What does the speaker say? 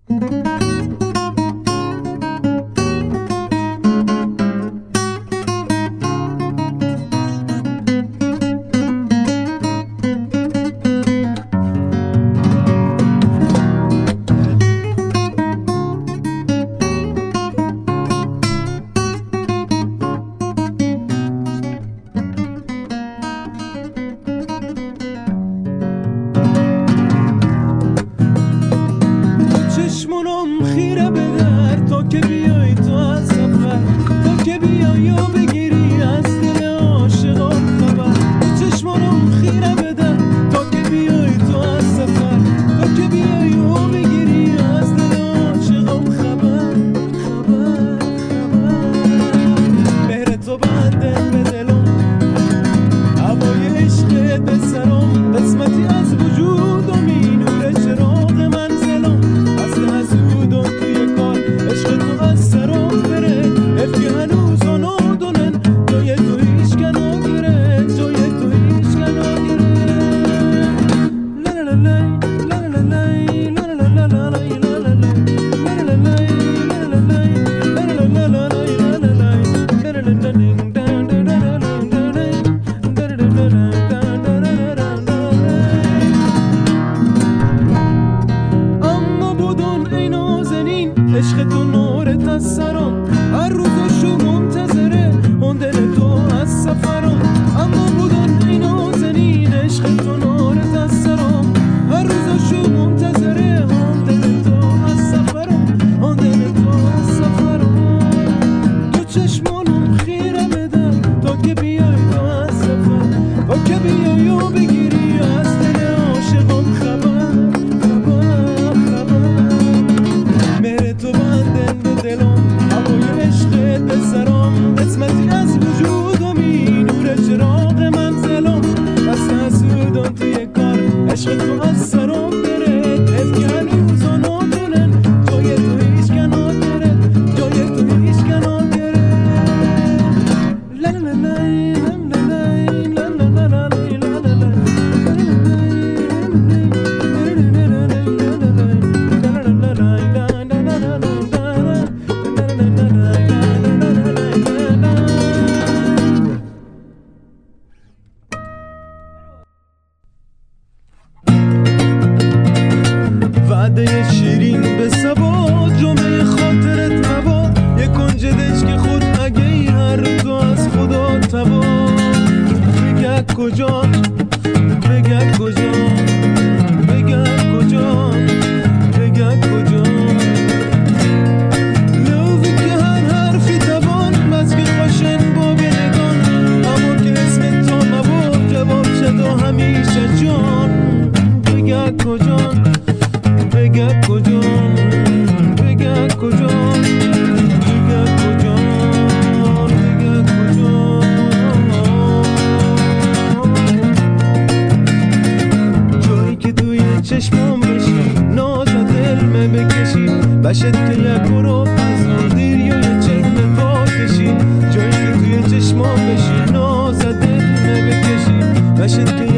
چشمونم خیره به در تا که بیای تو از سفر، تا که بیای و بگیری از دل عاشقان خبر. چشمونم خیره به در تا که بیای تو از سفر، تا که بیای و بگیری از دل عاشقان خبر. مهر تو بنده به دلم، هوای عشقت به سرم، قسمتی از وجودمی نور چراغ منزلم. عشق تو نورت از سرم، هر روزشو منتظره اون دل تو از سفرم. اما بودن این نازنین، عشق تو نورت از سرم، هر روزشو منتظره اون دل تو از سفرم، اون دل تو از سفرم. تو چشمانم خیره بدم تا که بیای تو از سفر، تا که بیای و بگیری از دل عاشقم خبر. تو بندن به دلم، هوای عشقت به سرم، قسمتی از وجودمی نور چراغ منزلم. بسته حسودم توی کار، عشق تو از سرم بره، حیف که هنوز نادونن جای تو هیچ کنار گره، جای تو هیچ کنار گره. لا لا لا وعده شیرین به سبا، جمعه خاطرت مبا، یک کنج دشک خود اگه ای هر تو از خدا تبا. بگه کجا، بگه کجا، بگه کجا، بگه کجا. لوزی که هر حرفی توان مزگی خوشن با بنگان، اما که اسم تو مبا جواب شد و همیشه جان. بگه کجا، بگه کجا، بگه کجا، بگه کجا، بگه کجا. جایی که توی چشمم بشی، ناز دلمه بکشی، بشت که یک برو از دیر یا یه چشم پا کشی. جایی که توی چشمم بشی، ناز دلمه بکشی، بشت که